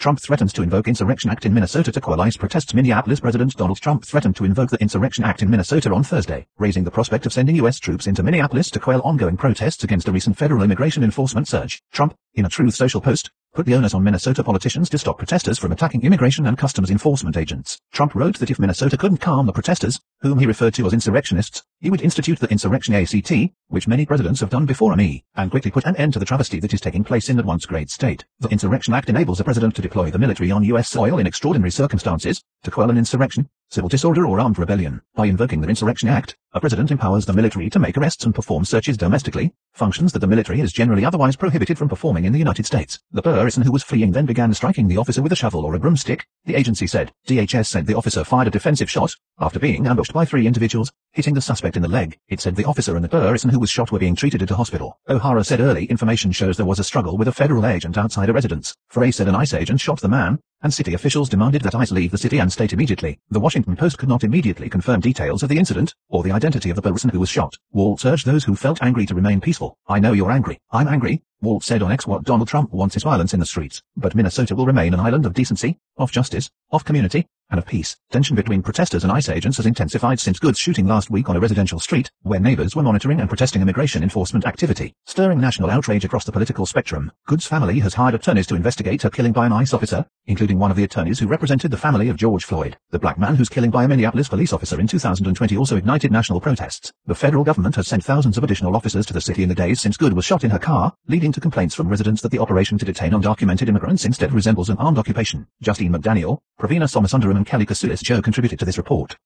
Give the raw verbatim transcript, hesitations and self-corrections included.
Trump threatens to invoke Insurrection Act in Minnesota to quell ICE protests. Minneapolis President Donald Trump threatened to invoke the Insurrection Act in Minnesota on Thursday, raising the prospect of sending U S troops into Minneapolis to quell ongoing protests against a recent federal immigration enforcement surge. Trump, in a Truth Social post, put the onus on Minnesota politicians to stop protesters from attacking immigration and customs enforcement agents. Trump wrote that if Minnesota couldn't calm the protesters, whom he referred to as insurrectionists, he would institute the Insurrection Act, which many presidents have done before me, and quickly put an end to the travesty that is taking place in that once great state. The Insurrection Act enables a president to deploy the military on U S soil in extraordinary circumstances, to quell an insurrection, civil disorder or armed rebellion. By invoking the Insurrection Act, a president empowers the military to make arrests and perform searches domestically, functions that the military is generally otherwise prohibited from performing in the United States. The person who was fleeing then began striking the officer with a shovel or a broomstick, the agency said. D H S said the officer fired a defensive shot, after being ambushed by three individuals, hitting the suspect in the leg. It said the officer and the person who was shot were being treated at a hospital. O'Hara said early information shows there was a struggle with a federal agent outside a residence. Frey said an ICE agent shot the man, and city officials demanded that ICE leave the city and state immediately. The Washington Post could not immediately confirm details of the incident, or the identity of the person who was shot. Waltz urged those who felt angry to remain peaceful. I know you're angry. I'm angry, Waltz said on X. What Donald Trump wants is violence in the streets, but Minnesota will remain an island of decency, of justice, of community, and of peace. Tension between protesters and ICE agents has intensified since Goods shooting last week on a residential street, where neighbors were monitoring and protesting immigration enforcement activity. Stirring national outrage across the political spectrum, Goods' family has hired attorneys to investigate her killing by an ICE officer, including one of the attorneys who represented the family of George Floyd. The black man whose killing by a Minneapolis police officer in two thousand twenty also ignited national protests. The federal government has sent thousands of additional officers to the city in the days since Good was shot in her car, leading to complaints from residents that the operation to detain undocumented immigrants instead resembles an armed occupation. Justine McDaniel, Pravina Somasundaram and Kelly Kasulis Joe contributed to this report.